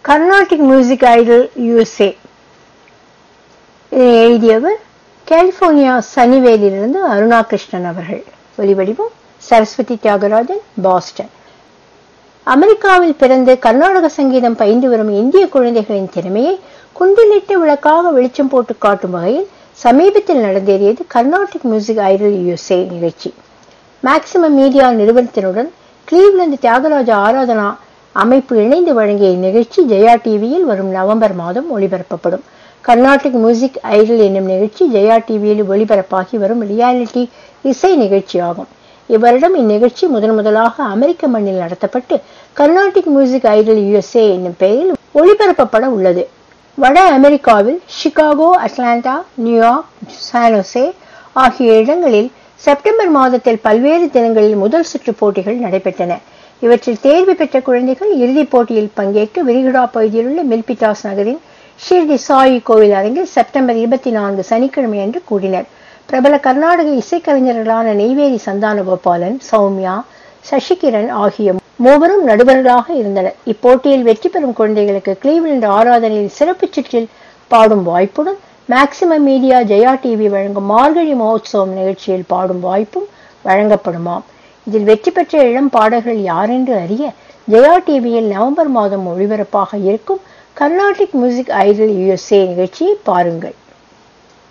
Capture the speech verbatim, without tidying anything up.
Carnatic music idol USA. இதை எழுதியவர் California சனிவேலிலிருந்து Aruna Krishnan அவர்கள். ஒலிவடிவம் சரஸ்வதி தியாகராஜன், பாஸ்டன். அமெரிக்காவில் பிறந்து கர்நாடக சங்கீதம் பயின்று வரும் இந்திய குழந்தைகளின் திறமையை குண்டிலிட்டு விளக்காக வெளிச்சம் போட்டு காட்டும் வகையில் சமீபத்தில் நடந்தேறியது கர்நாடிக் மியூசிக் ஐடல் யூஎஸ்ஏ நிகழ்ச்சி. மேக்சிமம் மீடியா நிறுவனத்தினுடன் கிளீவ்லந்து தியாகராஜ ஆராதனா அமைப்பு இணைந்து வழங்கிய இந்நிகழ்ச்சி ஜெயா டிவியில் வரும் நவம்பர் மாதம் ஒளிபரப்பப்படும். கர்நாடிக் மியூசிக் ஐடல் என்னும் நிகழ்ச்சி ஜெயா டிவியில் ஒளிபரப்பாகி வரும் ரியாலிட்டி இசை நிகழ்ச்சி ஆகும். இவ்வருடம் இந்நிகழ்ச்சி முதன் முதலாக அமெரிக்க மண்ணில் நடத்தப்பட்டு கர்நாடிக் மியூசிக் ஐடல் யூஎஸ்ஏ என்னும் பெயரில் ஒளிபரப்பப்பட உள்ளது. வட அமெரிக்காவில் சிகாகோ, அட்லாண்டா, நியூயார்க், சானோசே ஆகிய இடங்களில் செப்டம்பர் மாதத்தில் பல்வேறு தினங்களில் முதல் சுற்று போட்டிகள் நடைபெற்றன. இவற்றில் தேர்வு பெற்ற குழந்தைகள் இறுதிப் போட்டியில் பங்கேற்க விரிகுடா பகுதியில் உள்ள மில்பிட்டாஸ் நகரின் ஷிர்டி சாயி கோவில் அரங்கில் செப்டம்பர் இருபத்தி நான்கு சனிக்கிழமை அன்று கூடினர். பிரபல கர்நாடக இசைக்கலைஞர்களான நெய்வேலி சந்தானகோபாலன், சௌமியா, சசிகிரண் ஆகிய மூவரும் நடுவர்களாக இருந்தனர். இப்போட்டியில் வெற்றி பெறும் குழந்தைகளுக்கு கிளீவ்லண்ட் ஆராதனையில் சிறப்பு சுற்றில் பாடும் வாய்ப்புடன் மேக்சிமம் மீடியா ஜெயா டிவி வழங்கும் மார்கழி மகோத்சவம் நிகழ்ச்சியில் பாடும் வாய்ப்பும் வழங்கப்படுமாம். இதில் வெற்றி பெற்ற இளம் பாடகர்கள் யாரென்று அறிய ஜெயா டிவியில் நவம்பர் மாதம் ஒளிபரப்பாக இருக்கும் கர்நாடிக் மியூசிக் ஐடல் யூஎஸ்ஏ நிகழ்ச்சியை பாருங்கள்.